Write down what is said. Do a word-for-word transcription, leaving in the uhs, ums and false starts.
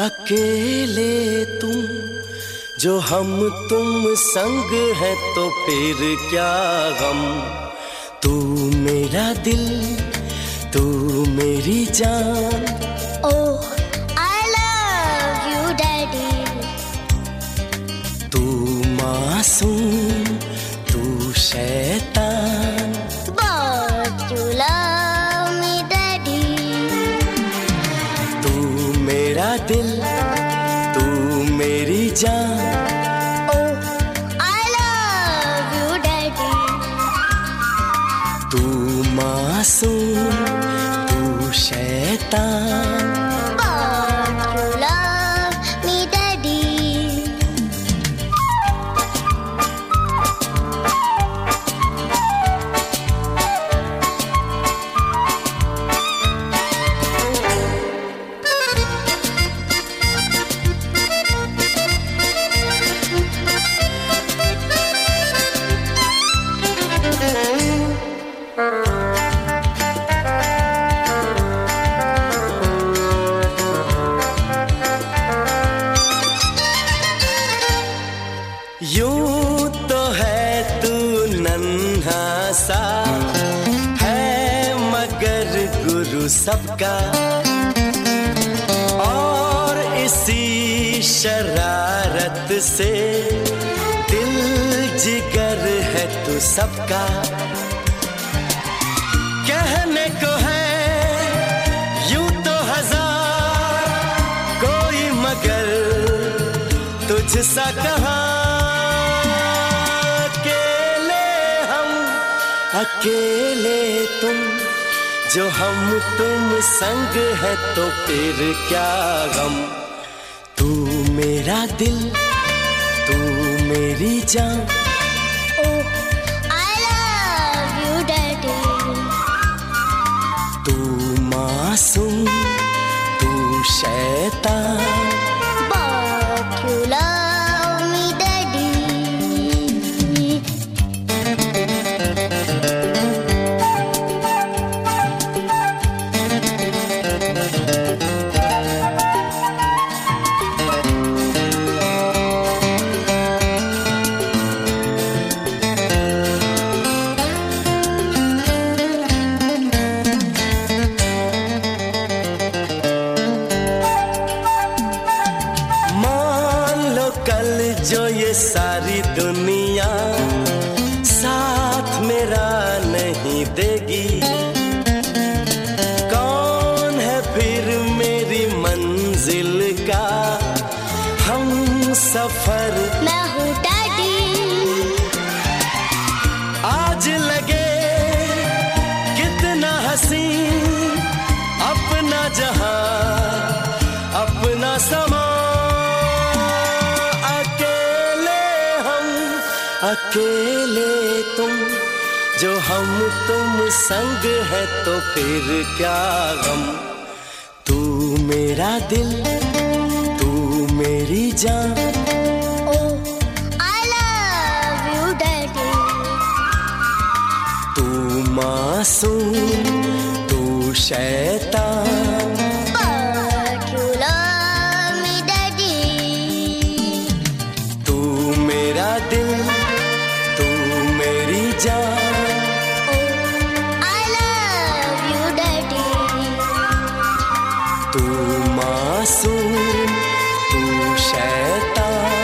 अकेले तुम जो हम तुम संग है तो फिर क्या गम। तू मेरा दिल तू मेरी जान। Oh, I love you, Daddy. तू मासूम तू शैतान। But you love me, Daddy. तू मेरा दिल तू मेरी जान। Oh, I love you, Daddy. तू मासूम तू शैतान। But you love me, Daddy. यूं तो है तू नन्हा सा है मगर गुरु सबका, और इसी शरारत से दिल जिगर है तू सबका। कहने को है यूं तो हजार कोई मगर तुझसा कहाँ। अकेले तुम जो हम तुम संग है तो फिर क्या गम। तू मेरा दिल तू मेरी जान। Oh, I love you, Daddy. तू मासूम तू शैतान। But you love me, Daddy. कल जो ये सारी दुनिया साथ मेरा नहीं देगी, कौन है फिर मेरी मंजिल का हम सफर। मैं हूँ डैडी। आज लगे कितना हसी अपना जहां अपना समा। अकेले तुम जो हम तुम संग है तो फिर क्या गम। तू मेरा दिल तू मेरी जान। Oh, I love you, Daddy. तू मासूम तू शैतान। But you love me, Daddy. तू मेरा दिल मेरी जान। Oh, I love you, Daddy. तू मासूम तू शैतान।